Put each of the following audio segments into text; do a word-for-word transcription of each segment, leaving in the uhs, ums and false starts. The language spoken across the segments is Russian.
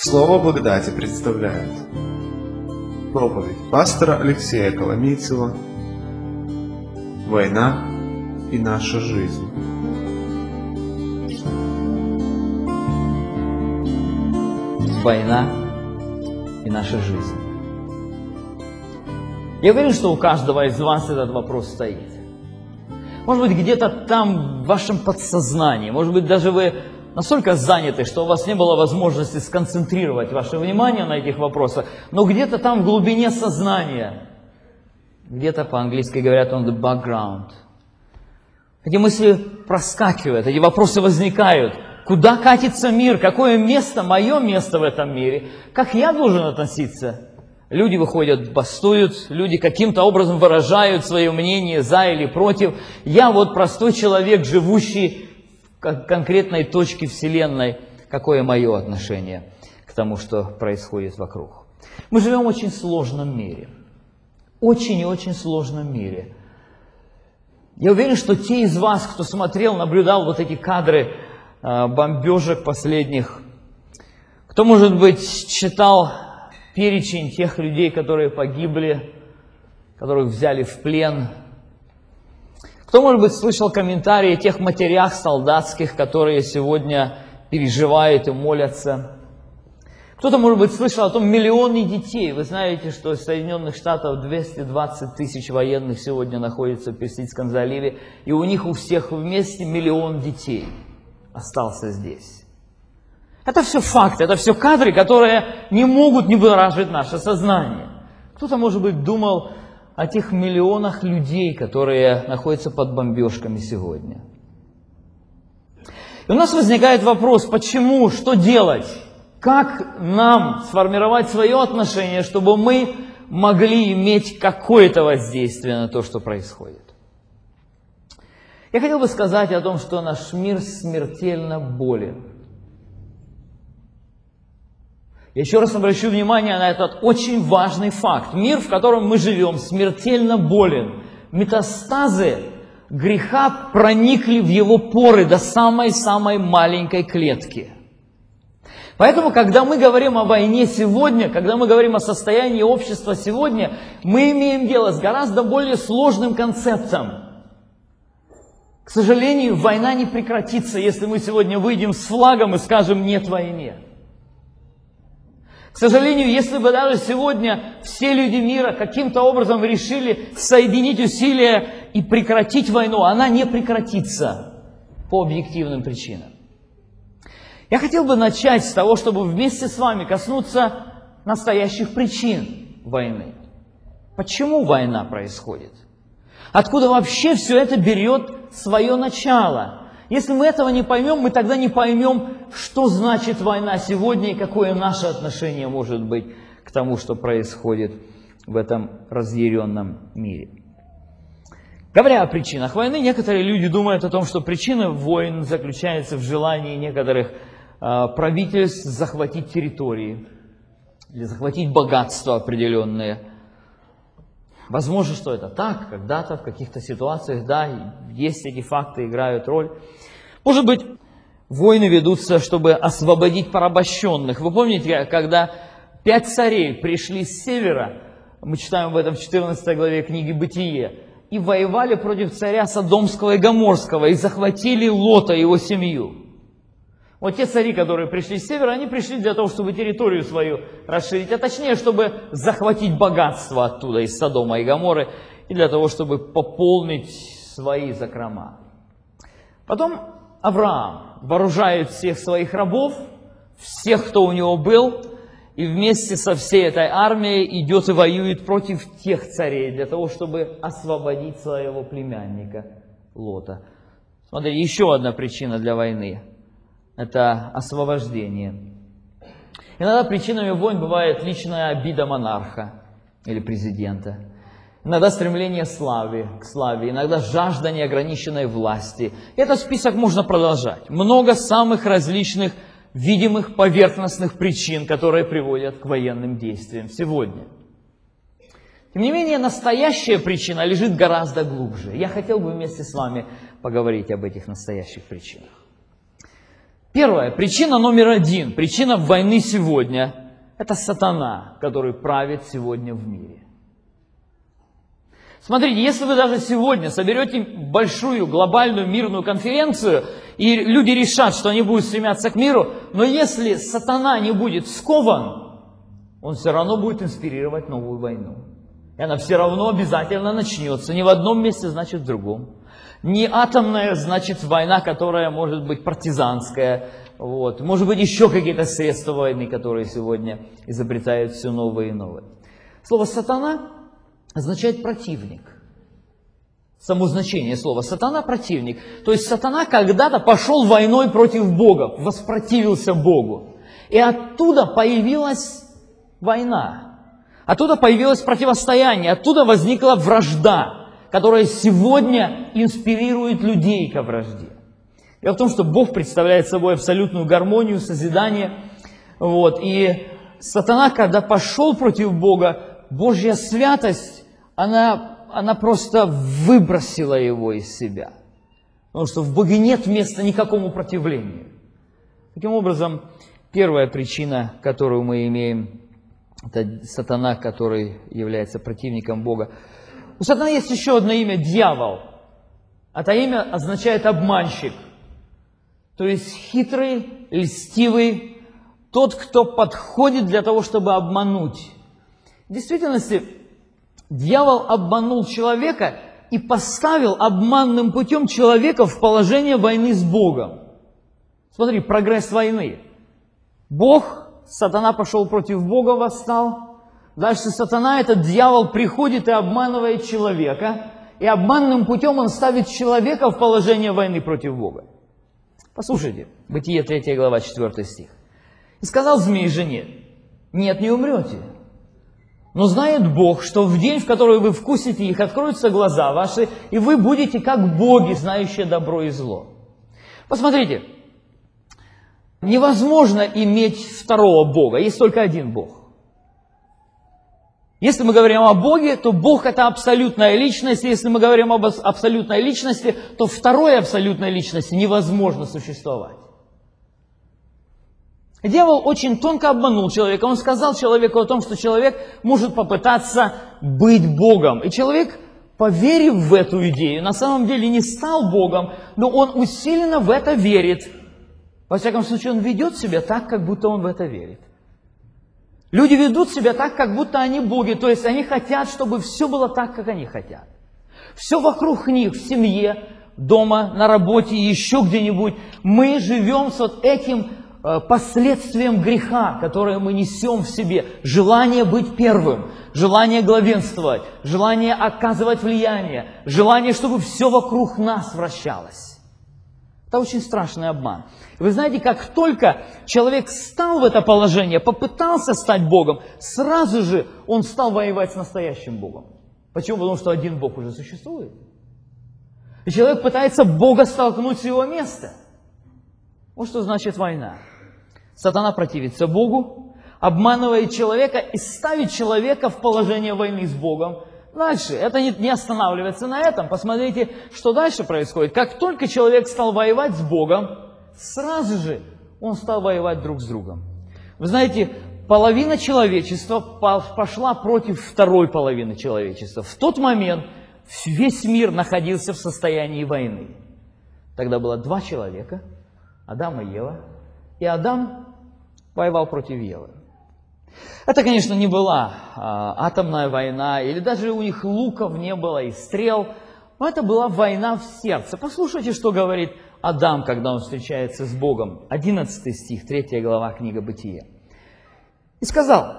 Слово благодати представляет проповедь пастора Алексея Коломийцева «Война и наша жизнь». Война и наша жизнь. Я уверен, что у каждого из вас этот вопрос стоит. Может быть, где-то там в вашем подсознании, может быть, даже вы настолько заняты, что у вас не было возможности сконцентрировать ваше внимание на этих вопросах, но где-то там в глубине сознания, где-то по-английски говорят on the background, эти мысли проскакивают, эти вопросы возникают. Куда катится мир? Какое место, мое место в этом мире? Как я должен относиться? Люди выходят, бастуют, люди каким-то образом выражают свое мнение за или против. Я вот простой человек, живущий в конкретной точке Вселенной. Какое мое отношение к тому, что происходит вокруг? Мы живем в очень сложном мире. Очень и очень сложном мире. Я уверен, что те из вас, кто смотрел, наблюдал вот эти кадры бомбежек последних, кто, может быть, читал перечень тех людей, которые погибли, которых взяли в плен, кто, может быть, слышал комментарии о тех матерях солдатских, которые сегодня переживают и молятся. Кто-то, может быть, слышал о том миллионе детей. Вы знаете, что из Соединенных Штатов двести двадцать тысяч военных сегодня находятся в Персидском заливе, и у них у всех вместе миллион детей остался здесь. Это все факты, это все кадры, которые не могут не будоражить наше сознание. Кто-то, может быть, думал о тех миллионах людей, которые находятся под бомбежками сегодня. И у нас возникает вопрос, почему, что делать? Как нам сформировать свое отношение, чтобы мы могли иметь какое-то воздействие на то, что происходит? Я хотел бы сказать о том, что наш мир смертельно болен. Я еще раз обращу внимание на этот очень важный факт. Мир, в котором мы живем, смертельно болен. Метастазы греха проникли в его поры до самой-самой маленькой клетки. Поэтому, когда мы говорим о войне сегодня, когда мы говорим о состоянии общества сегодня, мы имеем дело с гораздо более сложным концептом. К сожалению, война не прекратится, если мы сегодня выйдем с флагом и скажем «нет войне». К сожалению, если бы даже сегодня все люди мира каким-то образом решили соединить усилия и прекратить войну, она не прекратится по объективным причинам. Я хотел бы начать с того, чтобы вместе с вами коснуться настоящих причин войны. Почему война происходит? Откуда вообще все это берет свое начало? Если мы этого не поймем, мы тогда не поймем, что значит война сегодня и какое наше отношение может быть к тому, что происходит в этом разъяренном мире. Говоря о причинах войны, некоторые люди думают о том, что причина войн заключается в желании некоторых э, правительств захватить территории или захватить богатства определенные. Возможно, что это так, когда-то, в каких-то ситуациях, да, есть эти факты, играют роль. Может быть, войны ведутся, чтобы освободить порабощенных. Вы помните, когда пять царей пришли с севера, мы читаем об этом в четырнадцатой главе книги «Бытие», и воевали против царя Содомского и Гоморского, и захватили Лота и его семью. Вот те цари, которые пришли с севера, они пришли для того, чтобы территорию свою расширить, а точнее, чтобы захватить богатство оттуда, из Содома и Гоморры, и для того, чтобы пополнить свои закрома. Потом Авраам вооружает всех своих рабов, всех, кто у него был, и вместе со всей этой армией идет и воюет против тех царей, для того, чтобы освободить своего племянника Лота. Смотрите, еще одна причина для войны. Это освобождение. Иногда причинами войн бывает личная обида монарха или президента. Иногда стремление славы, к славе, иногда жажда неограниченной власти. И этот список можно продолжать. Много самых различных видимых поверхностных причин, которые приводят к военным действиям сегодня. Тем не менее, настоящая причина лежит гораздо глубже. Я хотел бы вместе с вами поговорить об этих настоящих причинах. Первая, причина номер один, причина войны сегодня – это сатана, который правит сегодня в мире. Смотрите, если вы даже сегодня соберете большую глобальную мирную конференцию, и люди решат, что они будут стремиться к миру, но если сатана не будет скован, он все равно будет инспирировать новую войну. И она все равно обязательно начнется. Не в одном месте, значит в другом. Не атомная, значит война, которая может быть партизанская. Вот. Может быть еще какие-то средства войны, которые сегодня изобретают все новые и новые. Слово «сатана» означает противник. Само значение слова «сатана» – противник. То есть сатана когда-то пошел войной против Бога, воспротивился Богу. И оттуда появилась война. Оттуда появилось противостояние, оттуда возникла вражда, которая сегодня инспирирует людей ко вражде. Дело в том, что Бог представляет собой абсолютную гармонию, созидание. Вот. И сатана, когда пошел против Бога, Божья святость, она, она просто выбросила его из себя. Потому что в Боге нет места никакому противлению. Таким образом, первая причина, которую мы имеем, это сатана, который является противником Бога. У сатаны есть еще одно имя – дьявол. Это имя означает обманщик. То есть хитрый, льстивый, тот, кто подходит для того, чтобы обмануть. В действительности, дьявол обманул человека и поставил обманным путем человека в положение войны с Богом. Смотри, прогресс войны. Бог, сатана пошел против Бога, восстал. Дальше сатана, этот дьявол, приходит и обманывает человека. И обманным путем он ставит человека в положение войны против Бога. Послушайте, Бытие третья глава, четвёртый стих. «И сказал змей жене: нет, не умрете. Но знает Бог, что в день, в который вы вкусите их, откроются глаза ваши, и вы будете как боги, знающие добро и зло». Посмотрите, невозможно иметь второго Бога, есть только один Бог. Если мы говорим о Боге, то Бог – это абсолютная личность. Если мы говорим об абсолютной личности, то второй абсолютной личности невозможно существовать. Дьявол очень тонко обманул человека. Он сказал человеку о том, что человек может попытаться быть Богом. И человек, поверив в эту идею, на самом деле не стал Богом, но он усиленно в это верит. Во всяком случае, он ведет себя так, как будто он в это верит. Люди ведут себя так, как будто они боги, то есть они хотят, чтобы все было так, как они хотят. Все вокруг них, в семье, дома, на работе, еще где-нибудь. Мы живем с вот этим э, последствием греха, которое мы несем в себе. Желание быть первым, желание главенствовать, желание оказывать влияние, желание, чтобы все вокруг нас вращалось. Это очень страшный обман. Вы знаете, как только человек стал в это положение, попытался стать Богом, сразу же он стал воевать с настоящим Богом. Почему? Потому что один Бог уже существует. И человек пытается Бога столкнуть с его места. Вот что значит война. Сатана противится Богу, обманывает человека и ставит человека в положение войны с Богом. Дальше, это не, не останавливается на этом. Посмотрите, что дальше происходит. Как только человек стал воевать с Богом, сразу же он стал воевать друг с другом. Вы знаете, половина человечества пошла против второй половины человечества. В тот момент весь мир находился в состоянии войны. Тогда было два человека, Адам и Ева, и Адам воевал против Евы. Это, конечно, не была а, атомная война, или даже у них луков не было и стрел, но это была война в сердце. Послушайте, что говорит Адам, когда он встречается с Богом. одиннадцатый стих, третья глава, книга Бытия. «И сказал,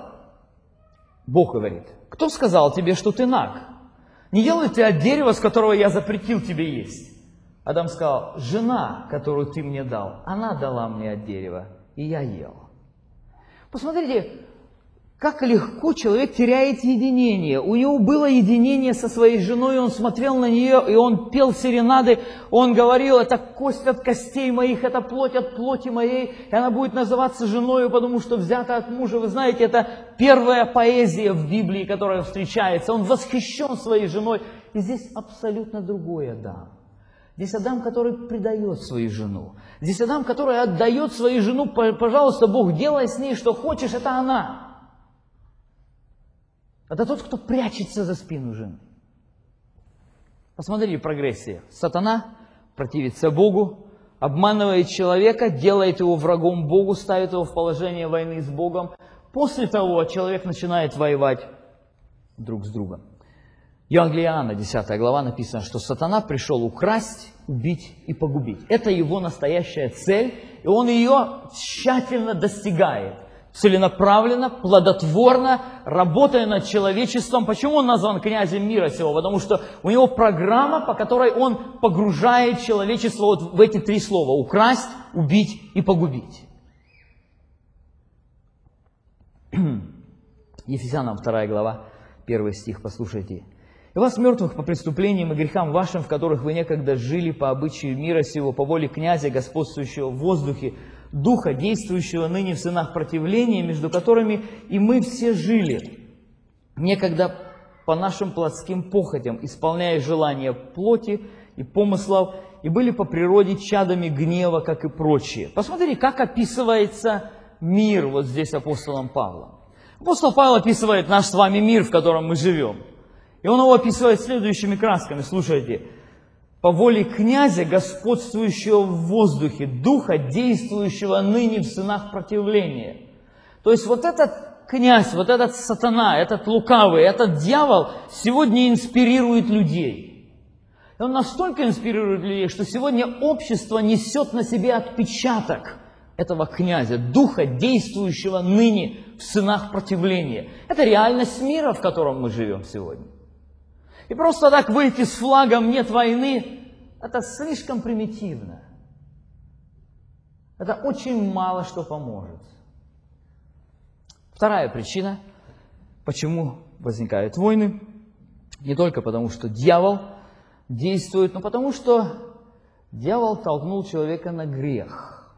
Бог говорит, кто сказал тебе, что ты наг? Не делай ты от дерева, с которого я запретил тебе есть». Адам сказал, жена, которую ты мне дал, она дала мне от дерева, и я ел. Посмотрите, как легко человек теряет единение. У него было единение со своей женой, он смотрел на нее, и он пел серенады, он говорил, это кость от костей моих, это плоть от плоти моей, и она будет называться женою, потому что взята от мужа. Вы знаете, это первая поэзия в Библии, которая встречается. Он восхищен своей женой. И здесь абсолютно другой Адам. Здесь Адам, который предает свою жену. Здесь Адам, который отдает свою жену, пожалуйста, Бог, делай с ней, что хочешь, это она. Это тот, кто прячется за спину жены. Посмотрите прогрессия. Сатана противится Богу, обманывает человека, делает его врагом Богу, ставит его в положение войны с Богом. После того человек начинает воевать друг с другом. Евангелие Иоанна, десятая глава, написано, что сатана пришел украсть, убить и погубить. Это его настоящая цель, и он ее тщательно достигает. Целенаправленно, плодотворно, работая над человечеством. Почему он назван князем мира сего? Потому что у него программа, по которой он погружает человечество вот в эти три слова. Украсть, убить и погубить. Ефесянам вторая глава, первый стих, послушайте. «И вас, мертвых, по преступлениям и грехам вашим, в которых вы некогда жили по обычаю мира сего, по воле князя, господствующего в воздухе, духа, действующего ныне в сынах противления, между которыми и мы все жили, некогда по нашим плотским похотям, исполняя желания плоти и помыслов, и были по природе чадами гнева, как и прочие». Посмотрите, как описывается мир вот здесь апостолом Павлом. Апостол Павел описывает наш с вами мир, в котором мы живем. И он его описывает следующими красками. Слушайте. «По воле князя, господствующего в воздухе, духа, действующего ныне в сынах противления». То есть вот этот князь, вот этот сатана, этот лукавый, этот дьявол сегодня инспирирует людей. И он настолько инспирирует людей, что сегодня общество несет на себе отпечаток этого князя, духа, действующего ныне в сынах противления. Это реальность мира, в котором мы живем сегодня. И просто так выйти с флагом «нет войны» – это слишком примитивно. Это очень мало что поможет. Вторая причина, почему возникают войны, не только потому, что дьявол действует, но потому, что дьявол толкнул человека на грех.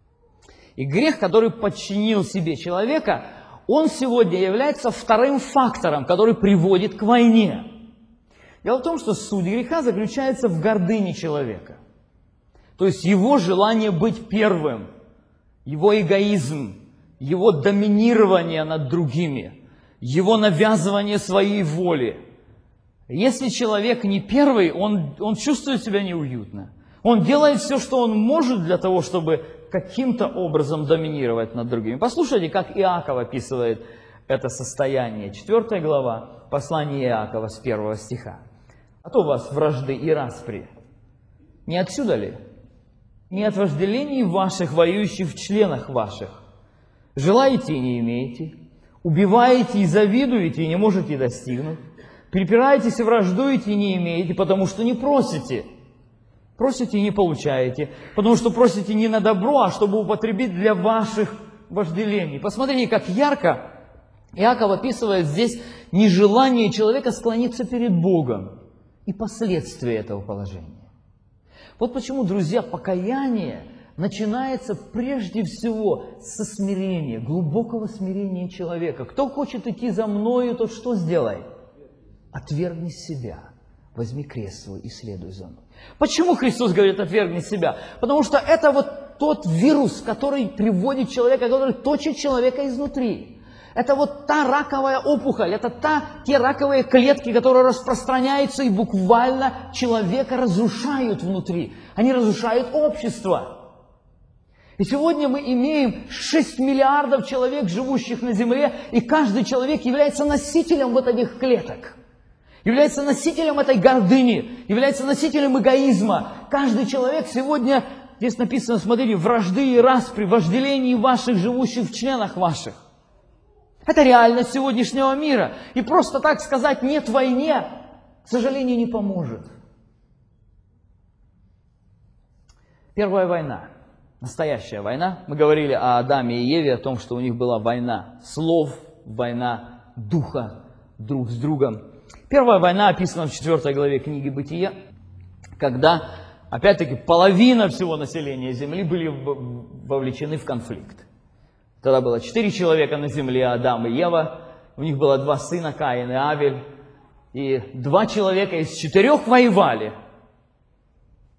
И грех, который подчинил себе человека, он сегодня является вторым фактором, который приводит к войне. Дело в том, что суть греха заключается в гордыне человека. То есть его желание быть первым, его эгоизм, его доминирование над другими, его навязывание своей воли. Если человек не первый, он, он чувствует себя неуютно. Он делает все, что он может для того, чтобы каким-то образом доминировать над другими. Послушайте, как Иаков описывает это состояние. Четвертая глава, послание Иакова с первого стиха. «А то у вас вражды и распри. Не отсюда ли? Не от вожделений ваших, воюющих в членах ваших. Желаете и не имеете, убиваете и завидуете и не можете достигнуть, припираетесь и враждуете и не имеете, потому что не просите. Просите и не получаете, потому что просите не на добро, а чтобы употребить для ваших вожделений». Посмотрите, как ярко Иаков описывает здесь нежелание человека склониться перед Богом и последствия этого положения. Вот почему, друзья, покаяние начинается прежде всего со смирения, глубокого смирения человека. Кто хочет идти за мною, тот что сделай? Отвергни себя, возьми крест свой и следуй за мной. Почему Христос говорит «отвергни себя»? Потому что это вот тот вирус, который приводит человека, который точит человека изнутри. Это вот та раковая опухоль, это та, те раковые клетки, которые распространяются и буквально человека разрушают внутри. Они разрушают общество. И сегодня мы имеем шесть миллиардов человек, живущих на земле, и каждый человек является носителем вот этих клеток. Является носителем этой гордыни, является носителем эгоизма. Каждый человек сегодня, здесь написано, смотрите, вражды и распри, вожделений ваших, живущих в членах ваших. Это реальность сегодняшнего мира. И просто так сказать «нет войне», к сожалению, не поможет. Первая война, настоящая война. Мы говорили о Адаме и Еве, о том, что у них была война слов, война духа друг с другом. Первая война описана в четвёртой главе книги Бытия, когда, опять-таки, половина всего населения Земли были вовлечены в конфликт. Тогда было четыре человека на земле, Адам и Ева. У них было два сына, Каин и Авель. И два человека из четырех воевали.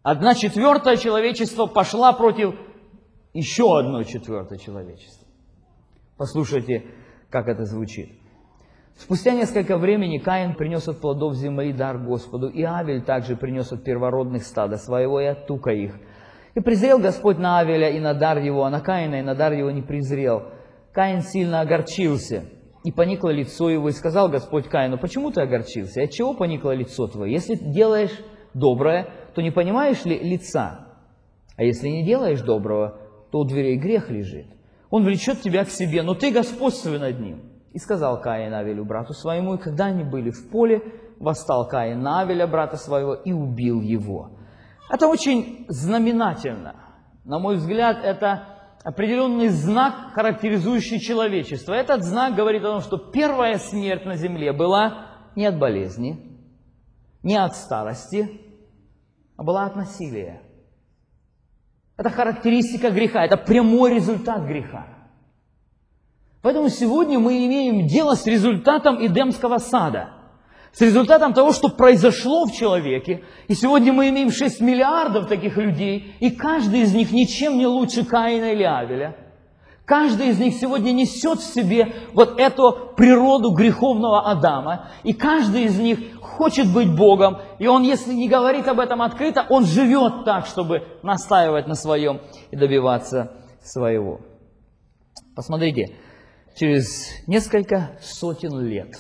Одна четвертая человечества пошла против еще одной четвертой человечества. Послушайте, как это звучит. Спустя несколько времени Каин принес от плодов земли дар Господу, и Авель также принес от первородных стада своего и от тука их. И презрел Господь на Авеля и на дар его, а на Каина и на дар его не презрел. Каин сильно огорчился, и поникло лицо его, и сказал Господь Каину: почему ты огорчился? И отчего поникло лицо твое? Если делаешь доброе, то не понимаешь ли лица? А если не делаешь доброго, то у дверей грех лежит. Он влечет тебя к себе, но ты господствуй над ним. И сказал Каин Авелю, брату своему, и когда они были в поле, восстал Каин на Авеля, брата своего, и убил его. Это очень знаменательно. На мой взгляд, это определенный знак, характеризующий человечество. Этот знак говорит о том, что первая смерть на земле была не от болезни, не от старости, а была от насилия. Это характеристика греха, это прямой результат греха. Поэтому сегодня мы имеем дело с результатом Эдемского сада, с результатом того, что произошло в человеке. И сегодня мы имеем шесть миллиардов таких людей, и каждый из них ничем не лучше Каина или Авеля. Каждый из них сегодня несет в себе вот эту природу греховного Адама, и каждый из них хочет быть Богом, и он, если не говорит об этом открыто, он живет так, чтобы настаивать на своем и добиваться своего. Посмотрите, через несколько сотен лет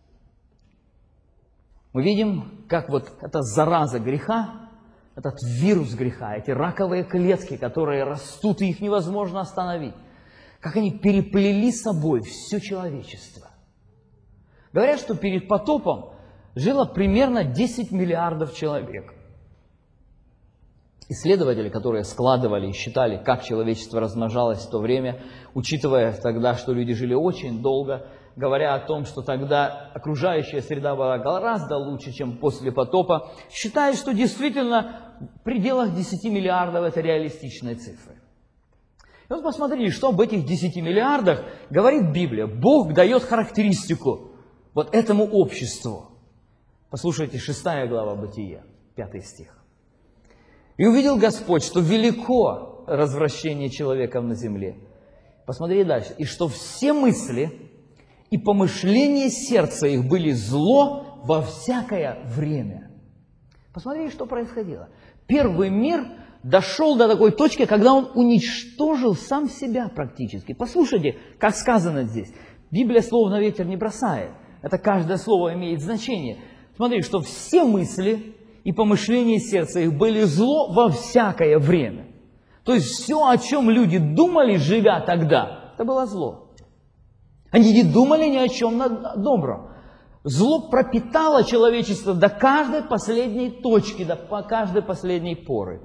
мы видим, как вот эта зараза греха, этот вирус греха, эти раковые клетки, которые растут, и их невозможно остановить, как они переплели собой все человечество. Говорят, что перед потопом жило примерно десять миллиардов человек. Исследователи, которые складывали и считали, как человечество размножалось в то время, учитывая тогда, что люди жили очень долго, говоря о том, что тогда окружающая среда была гораздо лучше, чем после потопа, считают, что действительно в пределах десяти миллиардов это реалистичные цифры. И вот посмотрите, что об этих десяти миллиардах говорит Библия. Бог дает характеристику вот этому обществу. Послушайте, шестая глава Бытия, пятый стих. «И увидел Господь, что велико развращение человеков на земле». Посмотрите дальше. «И что все мысли и помышления сердца их были зло во всякое время». Посмотрите, что происходило. Первый мир дошел до такой точки, когда он уничтожил сам себя практически. Послушайте, как сказано здесь. Библия слово на ветер не бросает. Это каждое слово имеет значение. Смотрите, что все мысли и помышления сердца их были зло во всякое время. То есть все, о чем люди думали, живя тогда, это было зло. Они не думали ни о чем добром. Зло пропитало человечество до каждой последней точки, до каждой последней поры.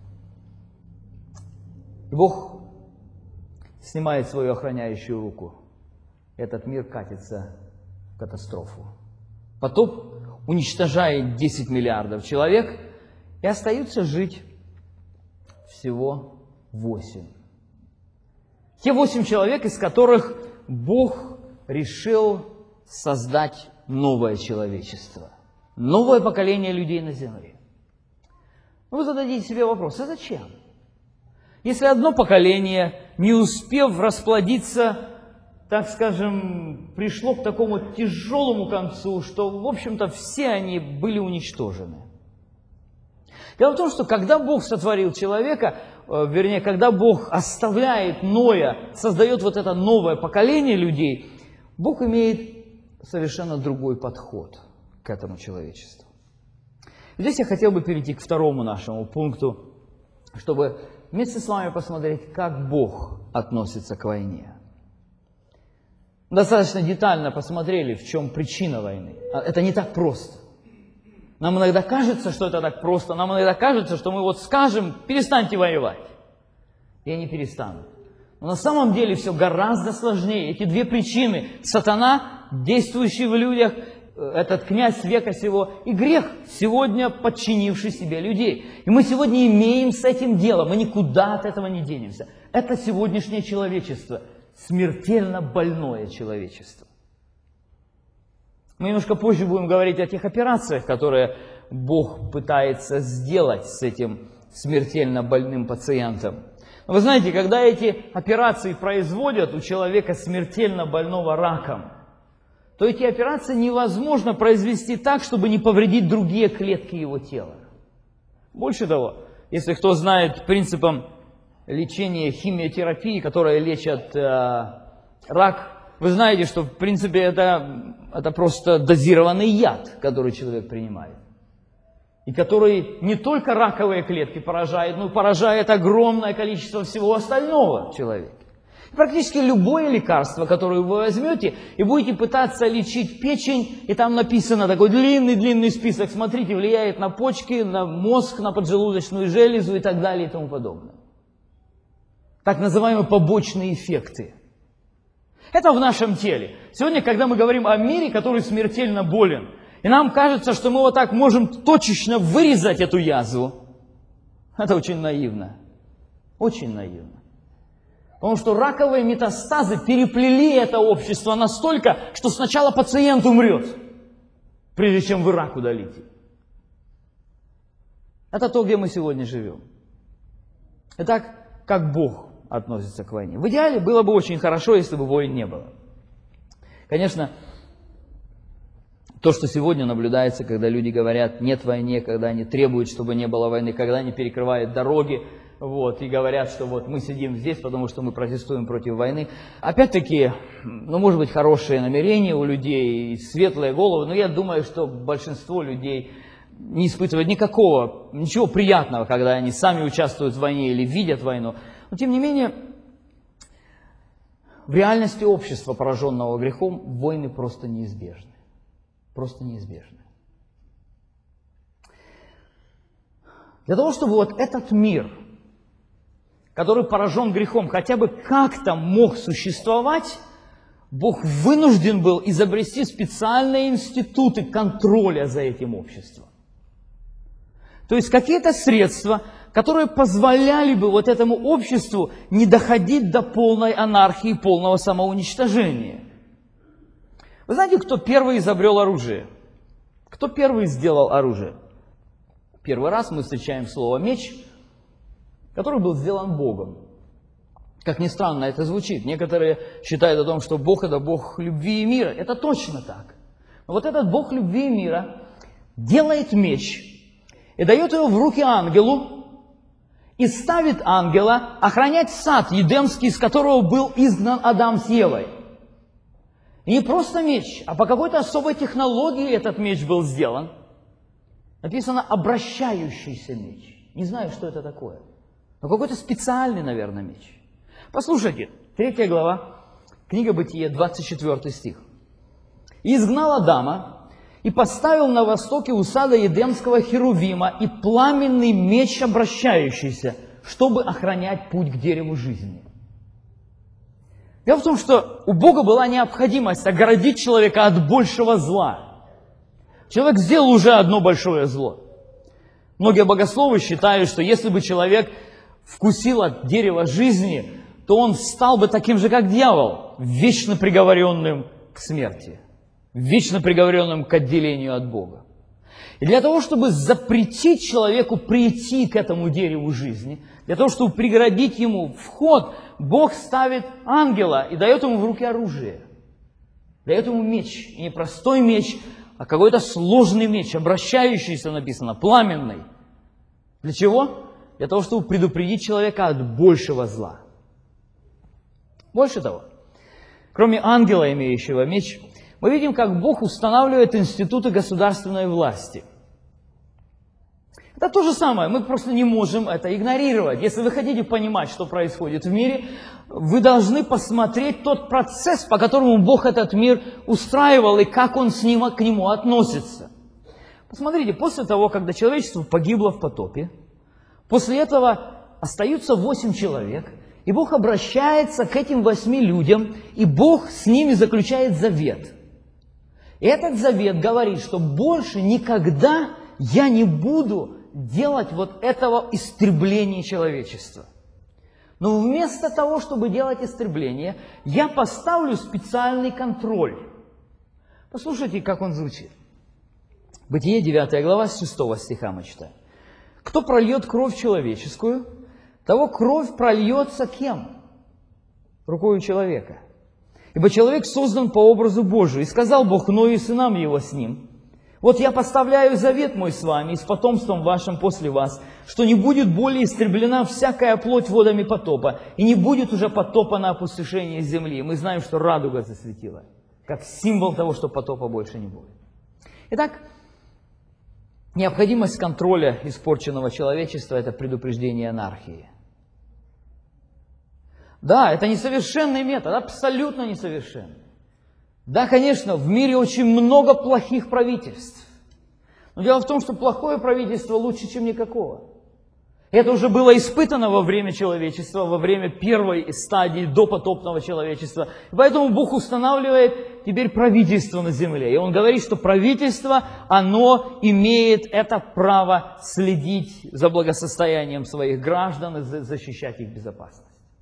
И Бог снимает свою охраняющую руку. Этот мир катится в катастрофу. Потоп уничтожает десять миллиардов человек, и остаются жить всего восемь. Те восемь человек, из которых Бог решил создать новое человечество, новое поколение людей на земле. Вы зададите себе вопрос, а зачем? Если одно поколение, не успев расплодиться, так скажем, пришло к такому тяжелому концу, что, в общем-то, все они были уничтожены. Дело в том, что когда Бог сотворил человека, вернее, когда Бог оставляет Ноя, создает вот это новое поколение людей, Бог имеет совершенно другой подход к этому человечеству. Здесь я хотел бы перейти к второму нашему пункту, чтобы вместе с вами посмотреть, как Бог относится к войне. Достаточно детально посмотрели, в чем причина войны. Это не так просто. Нам иногда кажется, что это так просто. Нам иногда кажется, что мы вот скажем, перестаньте воевать. И они перестанут. Но на самом деле все гораздо сложнее. Эти две причины. Сатана, действующий в людях, этот князь века сего, и грех, сегодня подчинивший себе людей. И мы сегодня имеем с этим дело. Мы никуда от этого не денемся. Это сегодняшнее человечество. Смертельно больное человечество. Мы немножко позже будем говорить о тех операциях, которые Бог пытается сделать с этим смертельно больным пациентам. Но вы знаете, когда эти операции производят у человека смертельно больного раком, то эти операции невозможно произвести так, чтобы не повредить другие клетки его тела. Больше того, если кто знает принципом лечения химиотерапии, которая лечит э, рак, вы знаете, что в принципе это, это просто дозированный яд, который человек принимает. И который не только раковые клетки поражает, но и поражает огромное количество всего остального человека. Практически любое лекарство, которое вы возьмете и будете пытаться лечить печень, и там написано такой длинный-длинный список, смотрите, влияет на почки, на мозг, на поджелудочную железу и так далее и тому подобное. Так называемые побочные эффекты. Это в нашем теле. Сегодня, когда мы говорим о мире, который смертельно болен, и нам кажется, что мы вот так можем точечно вырезать эту язву, это очень наивно. Очень наивно. Потому что раковые метастазы переплели это общество настолько, что сначала пациент умрет, прежде чем вы рак удалите. Это то, где мы сегодня живем. Итак, как Бог относится к войне. В идеале было бы очень хорошо, если бы войн не было. Конечно, то, что сегодня наблюдается, когда люди говорят «нет войне», когда они требуют, чтобы не было войны, когда они перекрывают дороги, вот, и говорят, что вот мы сидим здесь, потому что мы протестуем против войны. Опять-таки, ну, может быть, хорошие намерения у людей, светлые головы, но я думаю, что большинство людей не испытывает никакого, ничего приятного, когда они сами участвуют в войне или видят войну. Но, тем не менее, в реальности общества, пораженного грехом, войны просто неизбежны. Просто неизбежны. Для того, чтобы вот этот мир, который поражен грехом, хотя бы как-то мог существовать, Бог вынужден был изобрести специальные институты контроля за этим обществом. То есть какие-то средства, которые позволяли бы вот этому обществу не доходить до полной анархии, полного самоуничтожения. Вы знаете, кто первый изобрел оружие? Кто первый сделал оружие? Первый раз мы встречаем слово «меч», который был сделан Богом. Как ни странно это звучит. Некоторые считают о том, что Бог – это Бог любви и мира. Это точно так. Но вот этот Бог любви и мира делает меч и дает его в руки ангелу, и ставит ангела охранять сад Едемский, из которого был изгнан Адам с Евой. И не просто меч, а по какой-то особой технологии этот меч был сделан. Написано «обращающийся меч». Не знаю, что это такое. Но какой-то специальный, наверное, меч. Послушайте, третья глава, книга Бытие, двадцать четвёртый стих. «И изгнал Адама, и поставил на востоке у сада Едемского херувима и пламенный меч обращающийся, чтобы охранять путь к дереву жизни». Дело в том, что у Бога была необходимость оградить человека от большего зла. Человек сделал уже одно большое зло. Многие богословы считают, что если бы человек вкусил от дерева жизни, то он стал бы таким же, как дьявол, вечно приговоренным к смерти, вечно приговоренным к отделению от Бога. И для того, чтобы запретить человеку прийти к этому дереву жизни, для того, чтобы преградить ему вход, Бог ставит ангела и дает ему в руки оружие. Дает ему меч. И не простой меч, а какой-то сложный меч, обращающийся, написано, пламенный. Для чего? Для того, чтобы предупредить человека от большего зла. Больше того, кроме ангела, имеющего меч, мы видим, как Бог устанавливает институты государственной власти. Это то же самое, мы просто не можем это игнорировать. Если вы хотите понимать, что происходит в мире, вы должны посмотреть тот процесс, по которому Бог этот мир устраивал и как Он с ним, к нему относится. Посмотрите, после того, когда человечество погибло в потопе, после этого остаются восемь человек, и Бог обращается к этим восьми людям, и Бог с ними заключает завет. И этот завет говорит, что больше никогда я не буду делать вот этого истребления человечества. Но вместо того, чтобы делать истребление, я поставлю специальный контроль. Послушайте, как он звучит. Бытие девятая глава, с шестого стиха мы читаем. Кто прольет кровь человеческую, того кровь прольется кем? Рукою человека. Ибо человек создан по образу Божию. И сказал Бог Ною и сынам его с ним: вот я поставляю завет мой с вами и с потомством вашим после вас, что не будет более истреблена всякая плоть водами потопа, и не будет уже потопа на опустошение земли. Мы знаем, что радуга засветила, как символ того, что потопа больше не будет. Итак, необходимость контроля испорченного человечества – это предупреждение анархии. Да, это несовершенный метод, абсолютно несовершенный. Да, конечно, в мире очень много плохих правительств. Но дело в том, что плохое правительство лучше, чем никакого. Это уже было испытано во время человечества, во время первой стадии допотопного человечества. И поэтому Бог устанавливает теперь правительство на земле. И Он говорит, что правительство, оно имеет это право следить за благосостоянием своих граждан и защищать их безопасность.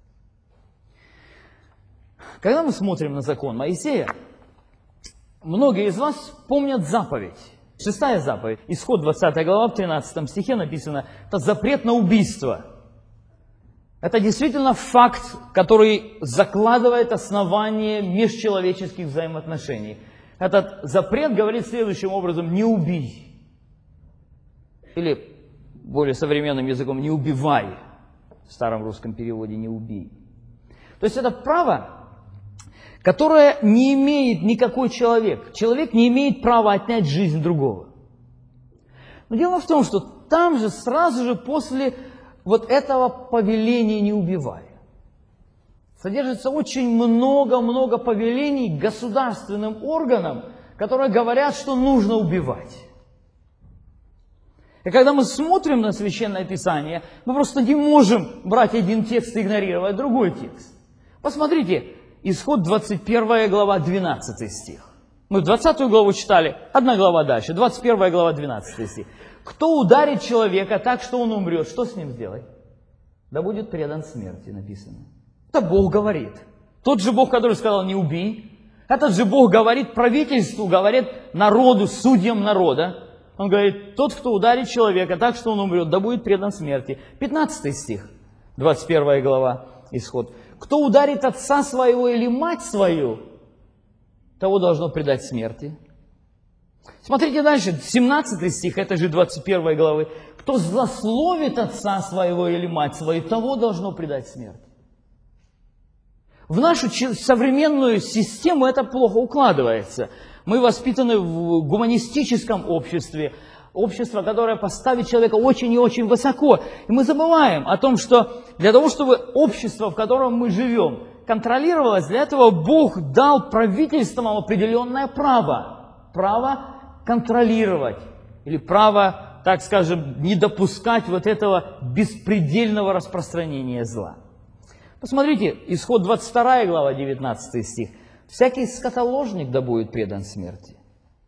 Когда мы смотрим на закон Моисея, многие из вас помнят заповедь. Шестая заповедь, Исход двадцатая глава, в тринадцатом стихе написано: это запрет на убийство. Это действительно факт, который закладывает основание межчеловеческих взаимоотношений. Этот запрет говорит следующим образом: не убий. Или более современным языком: не убивай. В старом русском переводе не убий. То есть это право, которое не имеет никакой человек. Человек не имеет права отнять жизнь другого. Но дело в том, что там же сразу же после вот этого повеления «не убивай» содержится очень много-много повелений государственным органам, которые говорят, что нужно убивать. И когда мы смотрим на Священное Писание, мы просто не можем брать один текст и игнорировать другой текст. Посмотрите, Исход двадцать первая глава, двенадцатый стих. Мы двадцатую главу читали, одна глава дальше, двадцать первая глава, двенадцатый стих. Кто ударит человека так, что он умрет, что с ним сделать? Да будет предан смерти, написано. Это Бог говорит. Тот же Бог, который сказал: не убей. Этот же Бог говорит правительству, говорит народу, судьям народа. Он говорит: тот, кто ударит человека так, что он умрет, да будет предан смерти. пятнадцатый стих, двадцать первая глава, Исход. Кто ударит отца своего или мать свою, того должно предать смерти. Смотрите дальше, семнадцатый стих, это же двадцать первой главы. Кто злословит отца своего или мать свою, того должно предать смерти. В нашу современную систему это плохо укладывается. Мы воспитаны в гуманистическом обществе, общество, которое поставит человека очень и очень высоко. И мы забываем о том, что для того, чтобы общество, в котором мы живем, контролировалось, для этого Бог дал правительствам определенное право. Право контролировать. Или право, так скажем, не допускать вот этого беспредельного распространения зла. Посмотрите, Исход двадцать вторая глава, девятнадцатый стих. Всякий скотоложник да будет предан смерти.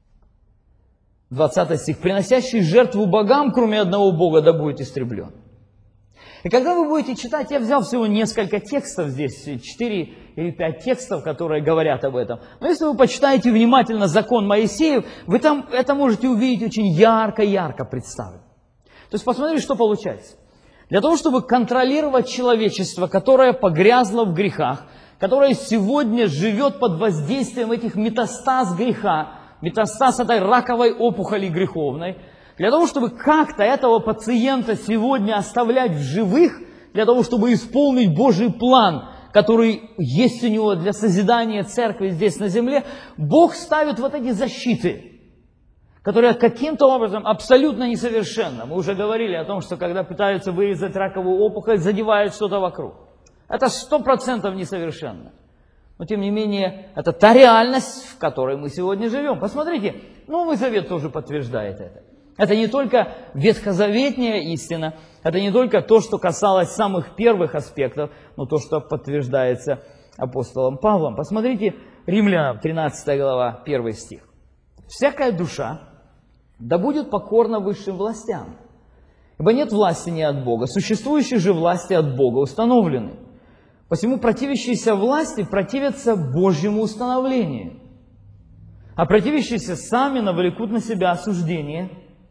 двадцатый стих. Приносящий жертву богам, кроме одного Бога, да будет истреблен. И когда вы будете читать, я взял всего несколько текстов здесь, четыре или пять текстов, которые говорят об этом. Но если вы почитаете внимательно закон Моисеев, вы там это можете увидеть очень ярко-ярко представлено. То есть посмотрите, что получается. Для того, чтобы контролировать человечество, которое погрязло в грехах, которое сегодня живет под воздействием этих метастаз греха, метастаз этой раковой опухоли греховной, для того, чтобы как-то этого пациента сегодня оставлять в живых, для того, чтобы исполнить Божий план, который есть у него для созидания церкви здесь на земле, Бог ставит вот эти защиты, которые каким-то образом абсолютно несовершенны. Мы уже говорили о том, что когда пытаются вырезать раковую опухоль, задевают что-то вокруг. Это сто процентов несовершенно. Но тем не менее, это та реальность, в которой мы сегодня живем. Посмотрите, Новый Завет тоже подтверждает это. Это не только ветхозаветная истина, это не только то, что касалось самых первых аспектов, но то, что подтверждается апостолом Павлом. Посмотрите, Римлянам, тринадцатая глава, первый стих. «Всякая душа да будет покорна высшим властям, ибо нет власти не от Бога, существующие же власти от Бога установлены. Посему противящиеся власти противятся Божьему установлению, а противящиеся сами навлекут на себя осуждение.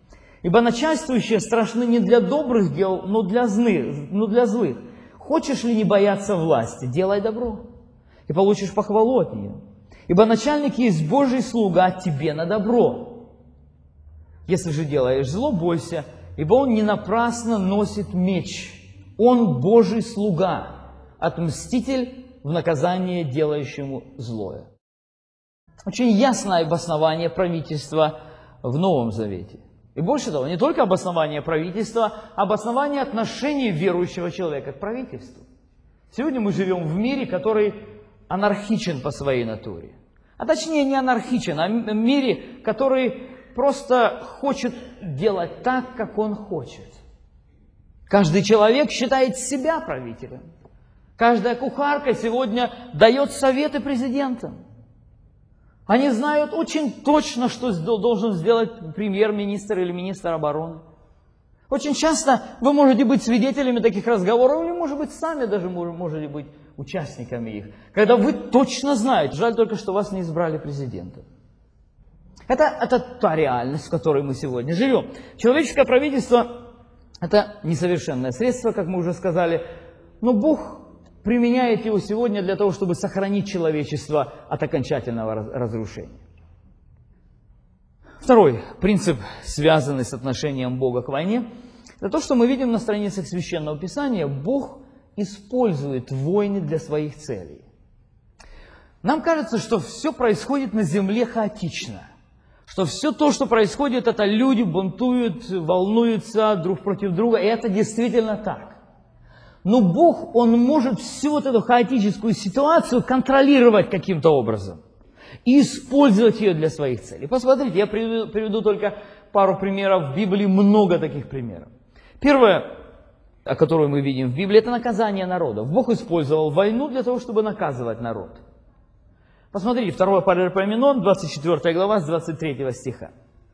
Ибо начальствующие страшны не для добрых дел, но для злых. Но для злых. Хочешь ли не бояться власти? Делай добро, и получишь похвалу от нее. Ибо начальник есть Божий слуга тебе на добро. Если же делаешь зло, бойся, ибо он не напрасно носит меч. Он Божий слуга, отмститель в наказание делающему злое. Очень ясное обоснование правительства в Новом Завете. И больше того, не только обоснование правительства, а обоснование отношений верующего человека к правительству. Сегодня мы живем в мире, который анархичен по своей натуре. А точнее не анархичен, а в мире, который просто хочет делать так, как он хочет. Каждый человек считает себя правителем. Каждая кухарка сегодня дает советы президентам. Они знают очень точно, что должен сделать премьер-министр или министр обороны. Очень часто вы можете быть свидетелями таких разговоров, или, может быть, сами даже можете быть участниками их, когда вы точно знаете, жаль только, что вас не избрали президентом. Это, это та реальность, в которой мы сегодня живем. Человеческое правительство – это несовершенное средство, как мы уже сказали, но Бог применяет его сегодня для того, чтобы сохранить человечество от окончательного разрушения. Второй принцип, связанный с отношением Бога к войне, это то, что мы видим на страницах Священного Писания. Бог использует войны для своих целей. Нам кажется, что все происходит на земле хаотично, что все то, что происходит, это люди бунтуют, волнуются друг против друга, и это действительно так. Но Бог, Он может всю вот эту хаотическую ситуацию контролировать каким-то образом и использовать ее для своих целей. Посмотрите, я приведу, приведу только пару примеров. В Библии много таких примеров. Первое, о котором мы видим в Библии, это наказание народов. Бог использовал войну для того, чтобы наказывать народ. Посмотрите, второе Паралипоменон, двадцать четвёртая глава, с двадцать третьего стиха.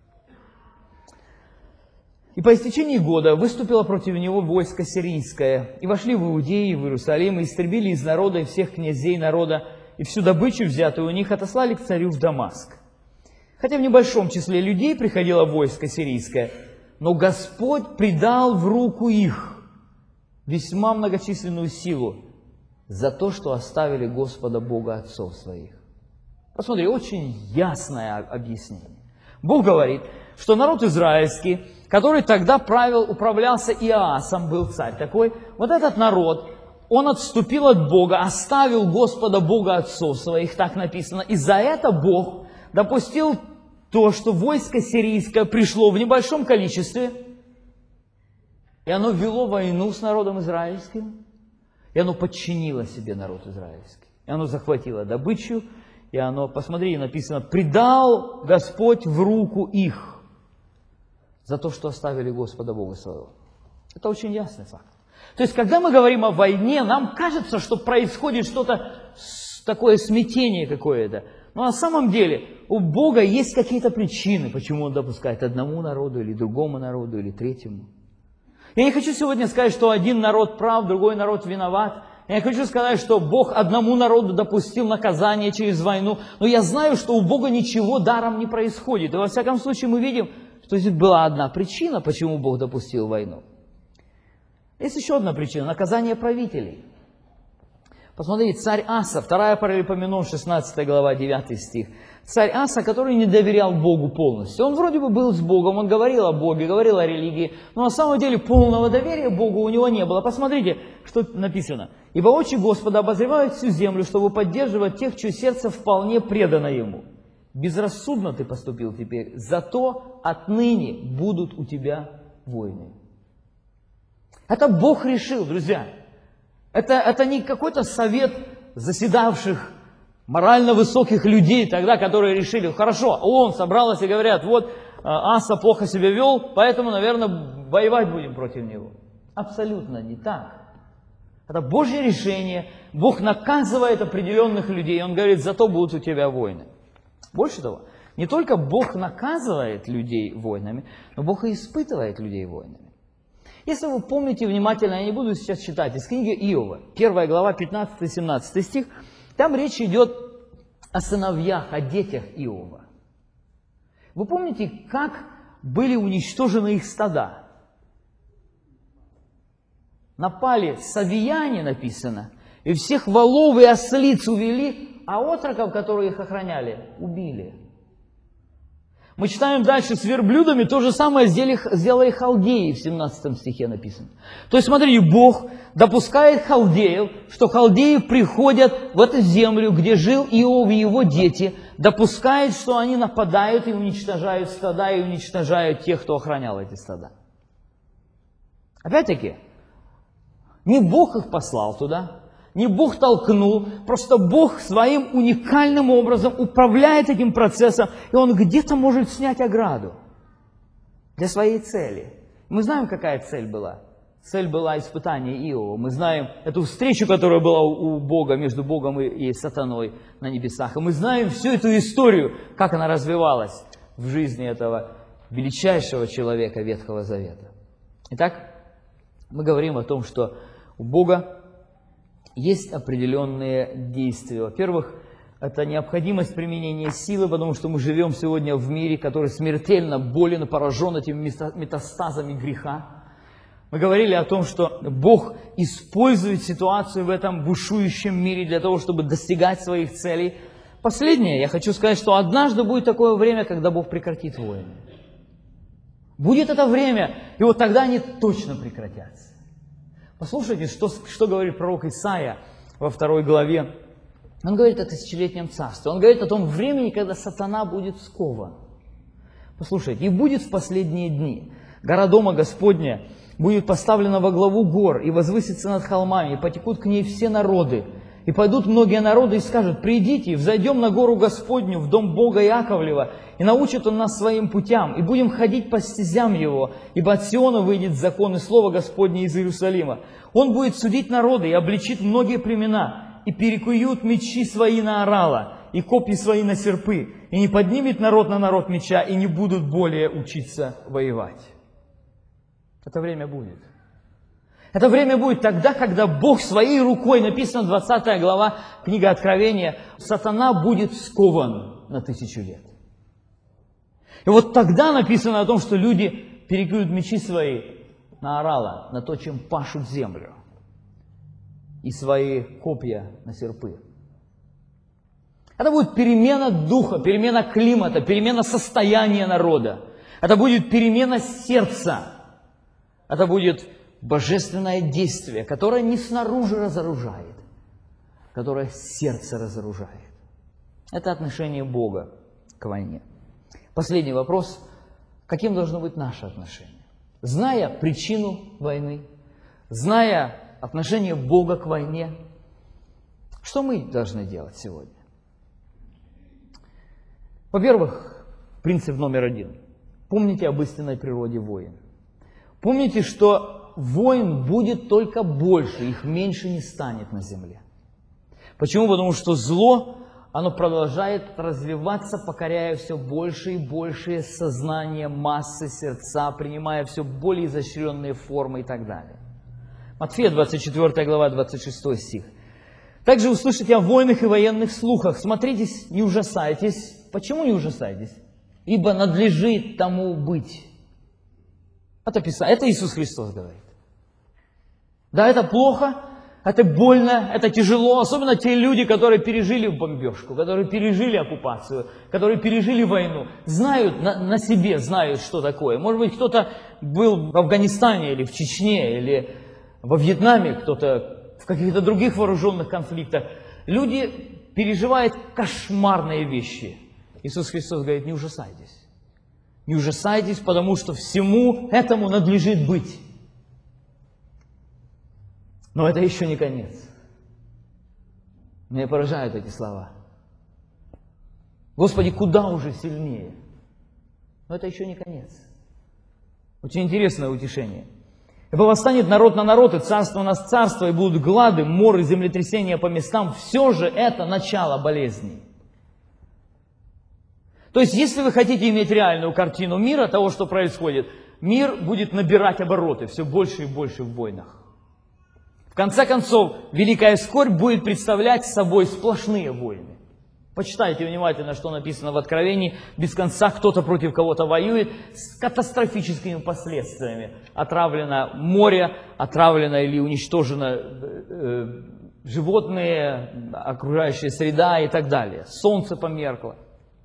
«И по истечении года выступило против него войско сирийское, и вошли в Иудею и в Иерусалим, и истребили из народа и всех князей народа, и всю добычу, взятую у них, отослали к царю в Дамаск. Хотя в небольшом числе людей приходило войско сирийское, но Господь предал в руку их весьма многочисленную силу за то, что оставили Господа Бога отцов своих». Посмотри, очень ясное объяснение. Бог говорит, что народ израильский, который тогда правил, управлялся Иоасом, был царь такой, вот этот народ, он отступил от Бога, оставил Господа Бога отцов своих, так написано, и за это Бог допустил то, что войско сирийское пришло в небольшом количестве, и оно вело войну с народом израильским, и оно подчинило себе народ израильский, и оно захватило добычу, и оно, посмотри, написано, предал Господь в руку их за то, что оставили Господа Бога своего. Это очень ясный факт. То есть, когда мы говорим о войне, нам кажется, что происходит что-то, такое смятение какое-то. Но на самом деле у Бога есть какие-то причины, почему Он допускает одному народу, или другому народу, или третьему. Я не хочу сегодня сказать, что один народ прав, другой народ виноват. Я не хочу сказать, что Бог одному народу допустил наказание через войну. Но я знаю, что у Бога ничего даром не происходит. И во всяком случае мы видим, что здесь была одна причина, почему Бог допустил войну. Есть еще одна причина – наказание правителей. Посмотрите, царь Аса, вторая Паралипоменон, шестнадцатая глава, девятый стих. Царь Аса, который не доверял Богу полностью. Он вроде бы был с Богом, он говорил о Боге, говорил о религии, но на самом деле полного доверия Богу у него не было. Посмотрите, что написано. «Ибо очи Господа обозревают всю землю, чтобы поддерживать тех, чье сердце вполне предано Ему. Безрассудно ты поступил теперь, зато отныне будут у тебя войны». Это Бог решил, друзья. Это, это не какой-то совет заседавших, морально высоких людей тогда, которые решили, хорошо, ООН собралась и говорят, вот Аса плохо себя вел, поэтому, наверное, воевать будем против него. Абсолютно не так. Это Божье решение. Бог наказывает определенных людей. Он говорит, зато будут у тебя войны. Больше того, не только Бог наказывает людей войнами, но Бог и испытывает людей войнами. Если вы помните внимательно, я не буду сейчас читать, из книги Иова, первая глава, пятнадцатый-семнадцатый стих, там речь идет о сыновьях, о детях Иова. Вы помните, как были уничтожены их стада. Напали савияне, написано, и всех волов и ослиц увели, а отроков, которые их охраняли, убили. Мы читаем дальше, с верблюдами то же самое сделали, сделали халдеи, в семнадцатом стихе написано. То есть, смотрите, Бог допускает халдеев, что халдеи приходят в эту землю, где жил Иов и его дети, допускает, что они нападают и уничтожают стада, и уничтожают тех, кто охранял эти стада. Опять-таки, не Бог их послал туда, не Бог толкнул, просто Бог своим уникальным образом управляет этим процессом, и Он где-то может снять ограду для своей цели. Мы знаем, какая цель была. Цель была испытание Иова. Мы знаем эту встречу, которая была у Бога, между Богом и, и сатаной на небесах. И мы знаем всю эту историю, как она развивалась в жизни этого величайшего человека Ветхого Завета. Итак, мы говорим о том, что у Бога есть определенные действия. Во-первых, это необходимость применения силы, потому что мы живем сегодня в мире, который смертельно болен и поражен этими метастазами греха. Мы говорили о том, что Бог использует ситуацию в этом бушующем мире для того, чтобы достигать своих целей. Последнее, я хочу сказать, что однажды будет такое время, когда Бог прекратит войны. Будет это время, и вот тогда они точно прекратятся. Послушайте, что, что говорит пророк Исаия во второй главе. Он говорит о тысячелетнем царстве. Он говорит о том времени, когда сатана будет скован. Послушайте, и будет в последние дни. Гора Дома Господня будет поставлена во главу гор и возвысится над холмами, и потекут к ней все народы. И пойдут многие народы и скажут: придите, взойдем на гору Господню, в дом Бога Иаковлева, и научит Он нас своим путям, и будем ходить по стезям Его, ибо от Сиона выйдет закон и слово Господне из Иерусалима. Он будет судить народы и обличит многие племена, и перекуют мечи свои на орала, и копья свои на серпы, и не поднимет народ на народ меча, и не будут более учиться воевать. Это время будет. Это время будет тогда, когда Бог своей рукой, написано двадцатая глава, книга Откровения, сатана будет скован на тысячу лет. И вот тогда написано о том, что люди перекуют мечи свои на орала, на то, чем пашут землю, и свои копья на серпы. Это будет перемена духа, перемена климата, перемена состояния народа. Это будет перемена сердца. Это будет божественное действие, которое не снаружи разоружает, которое сердце разоружает. Это отношение Бога к войне. Последний вопрос. Каким должно быть наше отношение? Зная причину войны, зная отношение Бога к войне, что мы должны делать сегодня? Во-первых, принцип номер один. Помните об истинной природе войн. Помните, что войн будет только больше, их меньше не станет на земле. Почему? Потому что зло, оно продолжает развиваться, покоряя все больше и больше сознание, массы, сердца, принимая все более изощренные формы и так далее. Матфея двадцать четвёртая глава, двадцать шестой стих. Также услышите о войнах и военных слухах. Смотритесь, не ужасайтесь. Почему не ужасайтесь? Ибо надлежит тому быть. Это Писание, это Иисус Христос говорит. Да, это плохо, это больно, это тяжело, особенно те люди, которые пережили бомбежку, которые пережили оккупацию, которые пережили войну, знают на, на себе, знают, что такое. Может быть, кто-то был в Афганистане или в Чечне, или во Вьетнаме, кто-то в каких-то других вооруженных конфликтах. Люди переживают кошмарные вещи. Иисус Христос говорит: не ужасайтесь. Не ужасайтесь, потому что всему этому надлежит быть. Но это еще не конец. Меня поражают эти слова. Господи, куда уже сильнее? Но это еще не конец. Очень интересное утешение. Ибо восстанет народ на народ, и царство на царство, и будут глады, моры, землетрясения по местам. Все же это начало болезней. То есть, если вы хотите иметь реальную картину мира, того, что происходит, мир будет набирать обороты все больше и больше в войнах. В конце концов, великая скорбь будет представлять собой сплошные войны. Почитайте внимательно, что написано в Откровении. Без конца кто-то против кого-то воюет с катастрофическими последствиями. Отравлено море, отравлено или уничтожено э, животные, окружающая среда и так далее. Солнце померкло.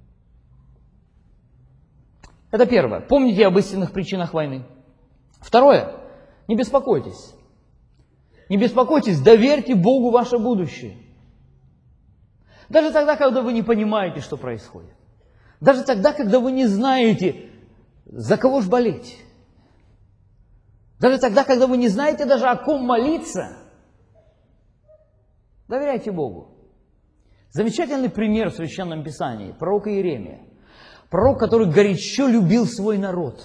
Это первое. Помните об истинных причинах войны. Второе. Не беспокойтесь. Не беспокойтесь, доверьте Богу ваше будущее. Даже тогда, когда вы не понимаете, что происходит. Даже тогда, когда вы не знаете, за кого ж болеть. Даже тогда, когда вы не знаете даже, о ком молиться. Доверяйте Богу. Замечательный пример в Священном Писании. Пророк Иеремия. Пророк, который горячо любил свой народ.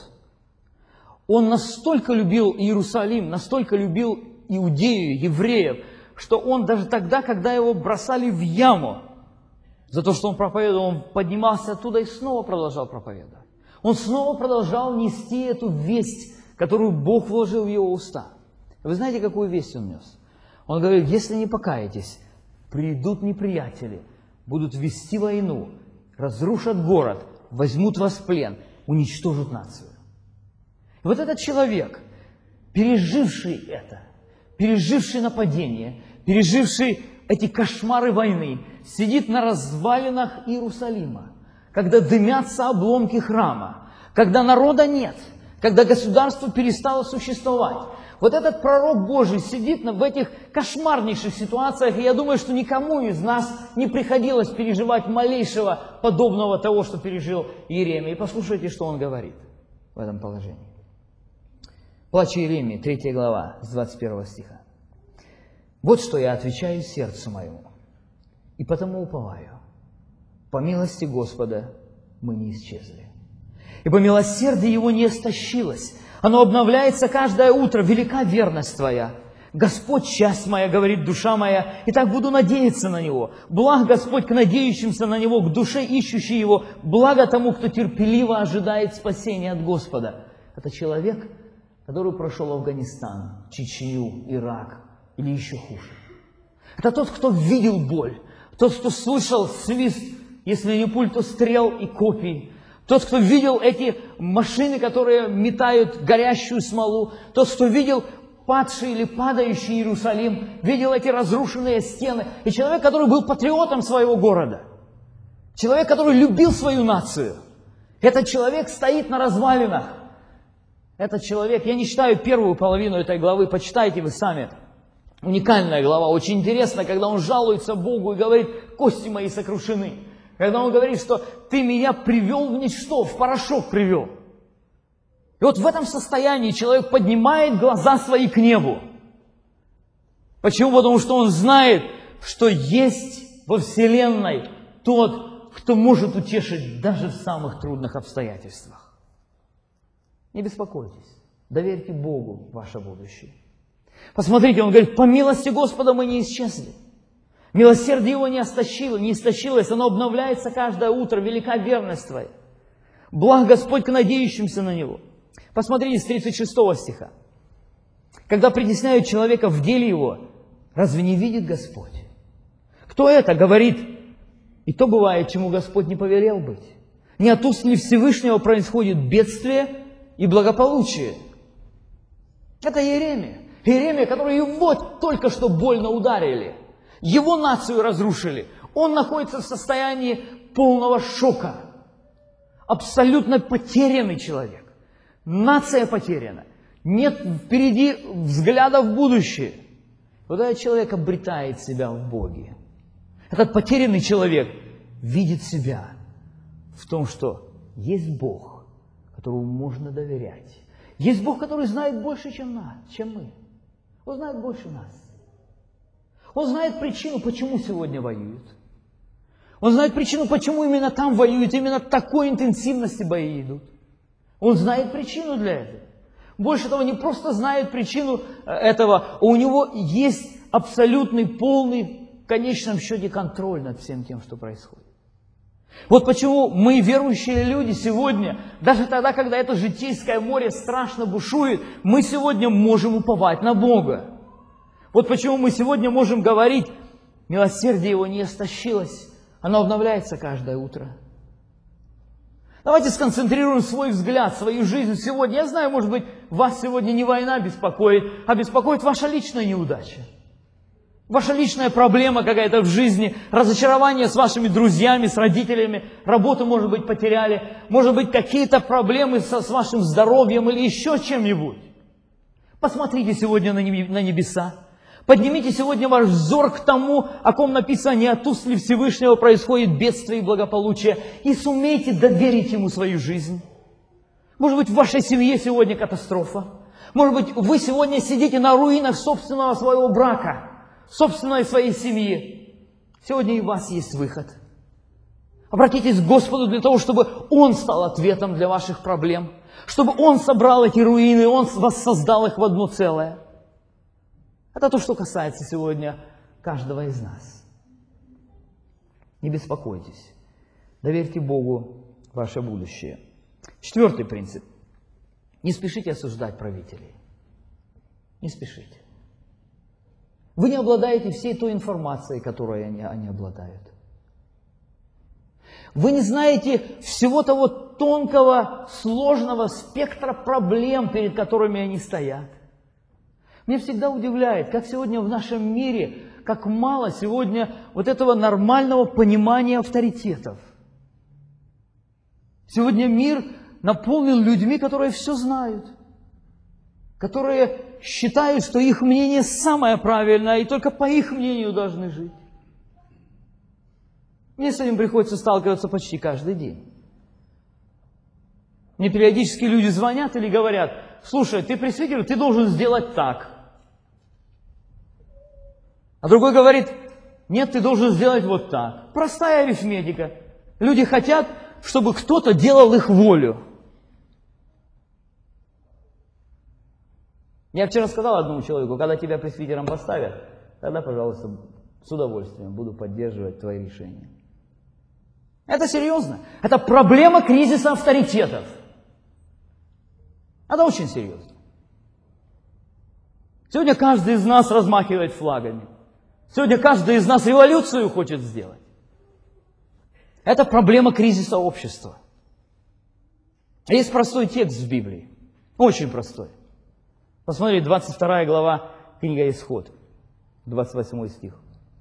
Он настолько любил Иерусалим, настолько любил Иудею, евреев, что он даже тогда, когда его бросали в яму, за то, что он проповедовал, он поднимался оттуда и снова продолжал проповедовать. Он снова продолжал нести эту весть, которую Бог вложил в его уста. Вы знаете, какую весть он нес? Он говорит, если не покаетесь, придут неприятели, будут вести войну, разрушат город, возьмут вас в плен, уничтожат нацию. И вот этот человек, переживший это, переживший нападение, переживший эти кошмары войны, сидит на развалинах Иерусалима, когда дымятся обломки храма, когда народа нет, когда государство перестало существовать. Вот этот пророк Божий сидит в этих кошмарнейших ситуациях, и я думаю, что никому из нас не приходилось переживать малейшего подобного того, что пережил Иеремия. И послушайте, что он говорит в этом положении. Плач Иеремии, третья глава, с двадцать первого стиха. «Вот что я отвечаю сердцу моему, и потому уповаю. По милости Господа мы не исчезли. Ибо милосердие Его не истощилось, оно обновляется каждое утро, велика верность Твоя. Господь, часть моя, говорит душа моя, и так буду надеяться на Него. Благ Господь к надеющимся на Него, к душе ищущей Его, благо тому, кто терпеливо ожидает спасения от Господа». Это человек, который прошел Афганистан, Чечню, Ирак или еще хуже. Это тот, кто видел боль, тот, кто слышал свист, если не пуль, то стрел и копий. Тот, кто видел эти машины, которые метают горящую смолу. Тот, кто видел падший или падающий Иерусалим, видел эти разрушенные стены. И человек, который был патриотом своего города. Человек, который любил свою нацию. Этот человек стоит на развалинах. Этот человек, я не читаю первую половину этой главы, почитайте вы сами. Уникальная глава, очень интересная, когда он жалуется Богу и говорит, кости мои сокрушены. Когда он говорит, что ты меня привел в ничто, в порошок привел. И вот в этом состоянии человек поднимает глаза свои к небу. Почему? Потому что он знает, что есть во Вселенной тот, кто может утешить даже в самых трудных обстоятельствах. Не беспокойтесь, доверьте Богу ваше будущее. Посмотрите, он говорит, по милости Господа мы не исчезли. Милосердие Его не истощило, не истощилось, оно обновляется каждое утро, велика верность Твоя. Благ Господь к надеющимся на Него. Посмотрите с тридцать шестого стиха. Когда притесняют человека в деле его, разве не видит Господь? Кто это говорит? И то бывает, чему Господь не повелел быть. Не от уст ли Всевышнего происходит бедствие и благополучие? Это Иеремия. Иеремия, который его только что больно ударили. Его нацию разрушили. Он находится в состоянии полного шока. Абсолютно потерянный человек. Нация потеряна. Нет впереди взгляда в будущее. Вот этот человек обретает себя в Боге. Этот потерянный человек видит себя в том, что есть Бог, которому можно доверять. Есть Бог, который знает больше, чем нас, чем мы. Он знает больше нас. Он знает причину, почему сегодня воюют. Он знает причину, почему именно там воюют, именно такой интенсивности бои идут. Он знает причину для этого. Больше того, не просто знает причину этого, а у него есть абсолютный, полный, в конечном счете, контроль над всем тем, что происходит. Вот почему мы, верующие люди, сегодня, даже тогда, когда это житейское море страшно бушует, мы сегодня можем уповать на Бога. Вот почему мы сегодня можем говорить, милосердие Его не истощилось, Оно обновляется каждое утро. Давайте сконцентрируем свой взгляд, свою жизнь сегодня. Я знаю, может быть, вас сегодня не война беспокоит, а беспокоит ваша личная неудача. Ваша личная проблема какая-то в жизни, разочарование с вашими друзьями, с родителями, работу, может быть, потеряли, может быть, какие-то проблемы со, с вашим здоровьем или еще чем-нибудь. Посмотрите сегодня на небеса. Поднимите сегодня ваш взор к тому, о ком написано: не от уст ли Всевышнего происходит бедствие и благополучие, и сумейте доверить Ему свою жизнь. Может быть, в вашей семье сегодня катастрофа. Может быть, вы сегодня сидите на руинах собственного своего брака, собственной своей семьи. Сегодня и у вас есть выход. Обратитесь к Господу для того, чтобы Он стал ответом для ваших проблем, чтобы Он собрал эти руины, Он воссоздал их в одно целое. Это то, что касается сегодня каждого из нас. Не беспокойтесь. Доверьте Богу ваше будущее. Четвертый принцип. Не спешите осуждать правителей. Не спешите. Вы не обладаете всей той информацией, которой они, они обладают. Вы не знаете всего того тонкого, сложного спектра проблем, перед которыми они стоят. Меня всегда удивляет, как сегодня в нашем мире, как мало сегодня вот этого нормального понимания авторитетов. Сегодня мир наполнен людьми, которые все знают, которые считают, что их мнение самое правильное, и только по их мнению должны жить. Мне с этим приходится сталкиваться почти каждый день. Мне периодически люди звонят или говорят: слушай, ты пресвитер, ты должен сделать так. А другой говорит: нет, ты должен сделать вот так. Простая арифметика. Люди хотят, чтобы кто-то делал их волю. Я вчера сказал одному человеку: когда тебя пресвитером поставят, тогда, пожалуйста, с удовольствием буду поддерживать твои решения. Это серьезно. Это проблема кризиса авторитетов. Это очень серьезно. Сегодня каждый из нас размахивает флагами. Сегодня каждый из нас революцию хочет сделать. Это проблема кризиса общества. Есть простой текст в Библии. Очень простой. Посмотри, двадцать вторая глава, книга Исход, двадцать восьмой стих.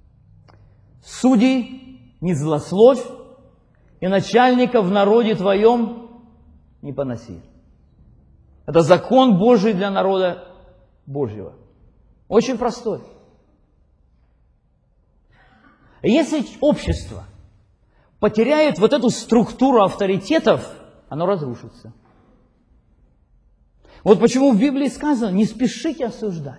«Судей не злословь, и начальника в народе твоем не поноси». Это закон Божий для народа Божьего. Очень простой. Если общество потеряет вот эту структуру авторитетов, оно разрушится. Вот почему в Библии сказано: не спешите осуждать.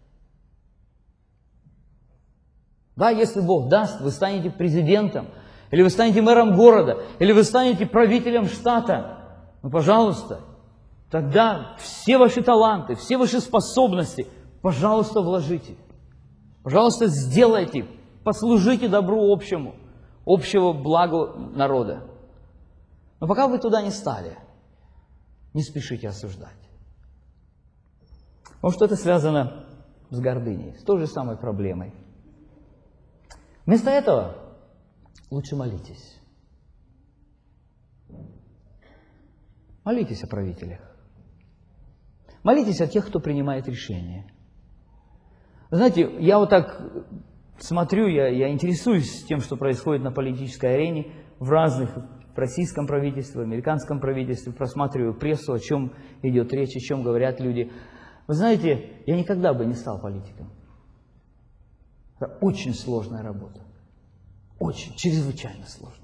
Да, если Бог даст, вы станете президентом, или вы станете мэром города, или вы станете правителем штата, ну, пожалуйста, тогда все ваши таланты, все ваши способности, пожалуйста, вложите. Пожалуйста, сделайте, послужите добру общему, общего благу народа. Но пока вы туда не стали, не спешите осуждать. Потому что это связано с гордыней, с той же самой проблемой. Вместо этого лучше молитесь. Молитесь о правителях. Молитесь о тех, кто принимает решения. Знаете, я вот так смотрю, я, я интересуюсь тем, что происходит на политической арене в разных, в российском правительстве, в американском правительстве, просматриваю прессу, о чем идет речь, о чем говорят люди. Вы знаете, я никогда бы не стал политиком. Это очень сложная работа. Очень, чрезвычайно сложная.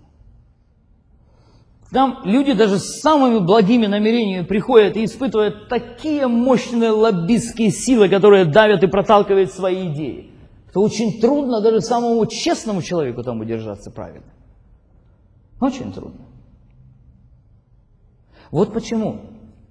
Там люди даже с самыми благими намерениями приходят и испытывают такие мощные лоббистские силы, которые давят и проталкивают свои идеи, что очень трудно даже самому честному человеку там удержаться правильно. Очень трудно. Вот почему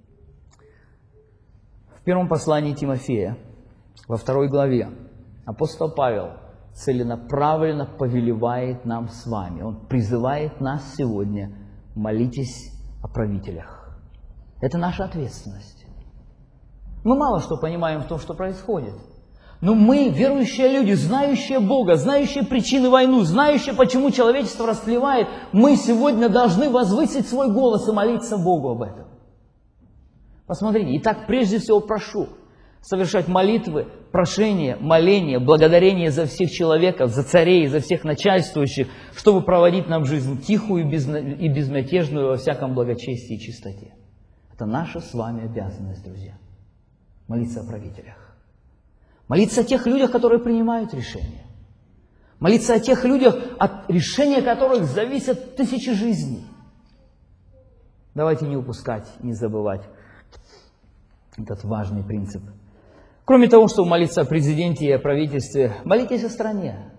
в первом послании Тимофея, во второй главе, апостол Павел целенаправленно повелевает нам с вами. Он призывает нас сегодня: молитесь о правителях. Это наша ответственность. Мы мало что понимаем в том, что происходит. Но мы, верующие люди, знающие Бога, знающие причины войны, знающие, почему человечество растлевает, мы сегодня должны возвысить свой голос и молиться Богу об этом. Посмотрите, итак, прежде всего прошу совершать молитвы, прошения, моления, благодарение за всех человеков, за царей, за всех начальствующих, чтобы проводить нам жизнь тихую и безмятежную во всяком благочестии и чистоте. Это наша с вами обязанность, друзья. Молиться о правителях. Молиться о тех людях, которые принимают решения. Молиться о тех людях, от решения которых зависят тысячи жизней. Давайте не упускать, не забывать этот важный принцип. Кроме того, чтобы молиться о президенте и о правительстве, молитесь о стране.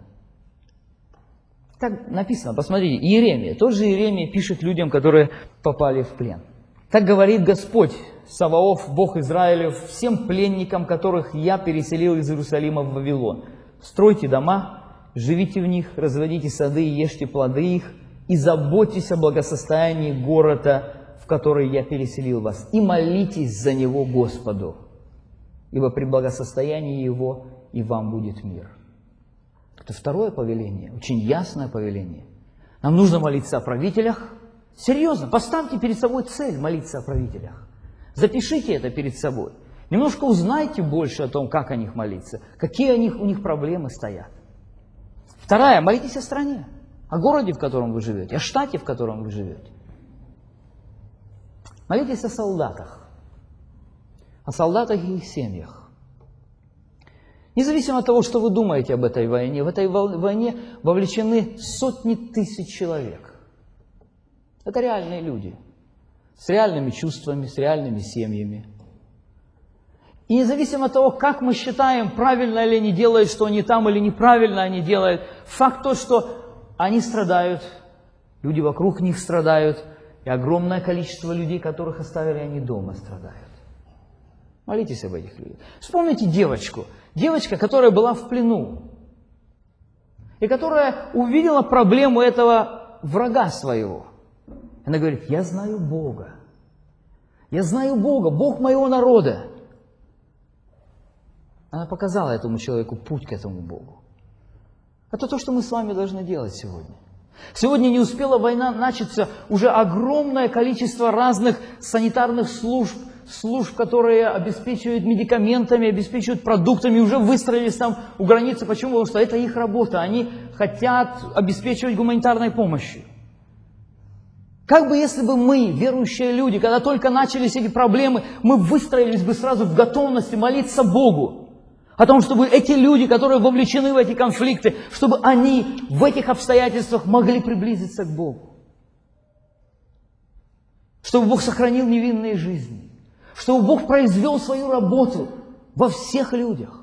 Так написано, посмотрите, Иеремия, тот же Иеремия пишет людям, которые попали в плен. Так говорит Господь, Саваоф, Бог Израилев, всем пленникам, которых я переселил из Иерусалима в Вавилон. Стройте дома, живите в них, разводите сады и ешьте плоды их, и заботьтесь о благосостоянии города, в который я переселил вас, и молитесь за него Господу, ибо при благосостоянии его и вам будет мир. Это второе повеление, очень ясное повеление. Нам нужно молиться о правителях. Серьезно, поставьте перед собой цель молиться о правителях. Запишите это перед собой. Немножко узнайте больше о том, как о них молиться, какие у них, у них проблемы стоят. Вторая, молитесь о стране, о городе, в котором вы живете, о штате, в котором вы живете. Молитесь о солдатах, о солдатах и их семьях. Независимо от того, что вы думаете об этой войне, в этой войне вовлечены сотни тысяч человек. Это реальные люди, с реальными чувствами, с реальными семьями. И независимо от того, как мы считаем, правильно ли они делают, что они там, или неправильно они делают, факт тот, что они страдают, люди вокруг них страдают, и огромное количество людей, которых оставили они дома, страдают. Молитесь об этих людях. Вспомните девочку, девочка, которая была в плену, и которая увидела проблему этого врага своего. Она говорит, я знаю Бога. Я знаю Бога, Бог моего народа. Она показала этому человеку путь к этому Богу. Это то, что мы с вами должны делать сегодня. Сегодня не успела война начаться, уже огромное количество разных санитарных служб, служб, которые обеспечивают медикаментами, обеспечивают продуктами, уже выстроились там у границы. Почему? Потому что это их работа. Они хотят обеспечивать гуманитарной помощью. Как бы если бы мы, верующие люди, когда только начались эти проблемы, мы выстроились бы сразу в готовности молиться Богу о том, чтобы эти люди, которые вовлечены в эти конфликты, чтобы они в этих обстоятельствах могли приблизиться к Богу. Чтобы Бог сохранил невинные жизни. Чтобы Бог произвел свою работу во всех людях.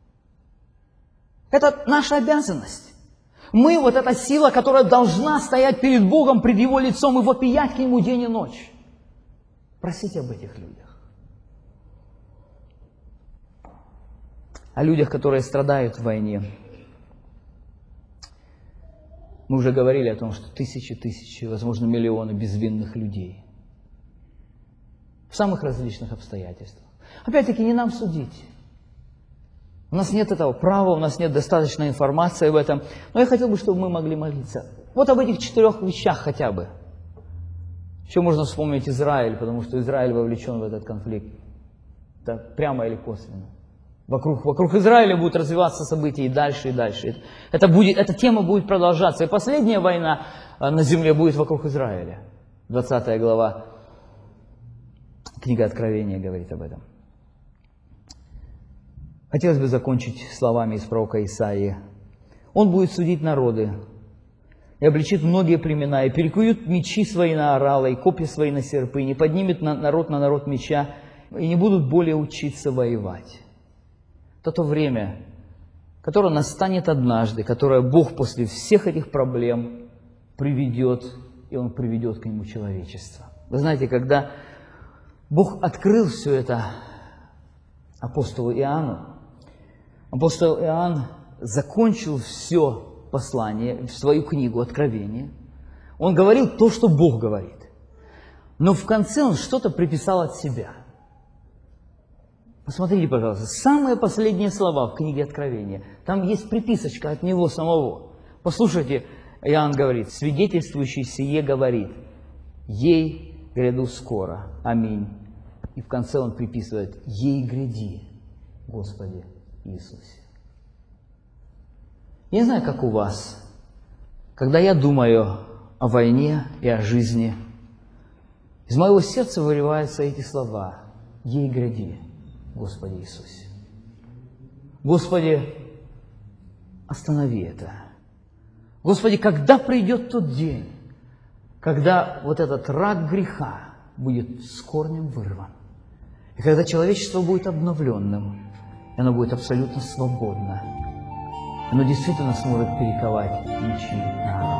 Это наша обязанность. Мы вот эта сила, которая должна стоять перед Богом, пред Его лицом и вопиять к Нему день и ночь. Просите об этих людях. О людях, которые страдают в войне. Мы уже говорили о том, что тысячи, тысячи, возможно, миллионы безвинных людей. В самых различных обстоятельствах. Опять-таки, не нам судить. У нас нет этого права, у нас нет достаточной информации об этом. Но я хотел бы, чтобы мы могли молиться. Вот об этих четырех вещах хотя бы. Еще можно вспомнить Израиль, потому что Израиль вовлечен в этот конфликт. Это прямо или косвенно. Вокруг, вокруг Израиля будут развиваться события и дальше, и дальше. Это, это будет, эта тема будет продолжаться. И последняя война на земле будет вокруг Израиля. двадцатая глава. Книга Откровения говорит об этом. Хотелось бы закончить словами из пророка Исаии. Он будет судить народы и обличит многие племена, и перекуют мечи свои на орала, и копья свои на серпы, и не поднимет на народ на народ меча, и не будут более учиться воевать. Это то время, которое настанет однажды, которое Бог после всех этих проблем приведет, и Он приведет к нему человечество. Вы знаете, когда Бог открыл все это апостолу Иоанну, апостол Иоанн закончил все послание, в свою книгу Откровение. Он говорил то, что Бог говорит. Но в конце он что-то приписал от себя. Посмотрите, пожалуйста, самые последние слова в книге Откровения. Там есть приписочка от него самого. Послушайте, Иоанн говорит, свидетельствующий сие говорит, ей гряду скоро, аминь. И в конце он приписывает, ей гряди, Господи Иисусе. Я не знаю, как у вас, когда я думаю о войне и о жизни, из моего сердца выливаются эти слова, ей гряди, Господи Иисусе. Господи, останови это. Господи, когда придет тот день, когда вот этот рак греха будет с корнем вырван, и когда человечество будет обновленным, и оно будет абсолютно свободно, оно действительно сможет перековать мечи народа.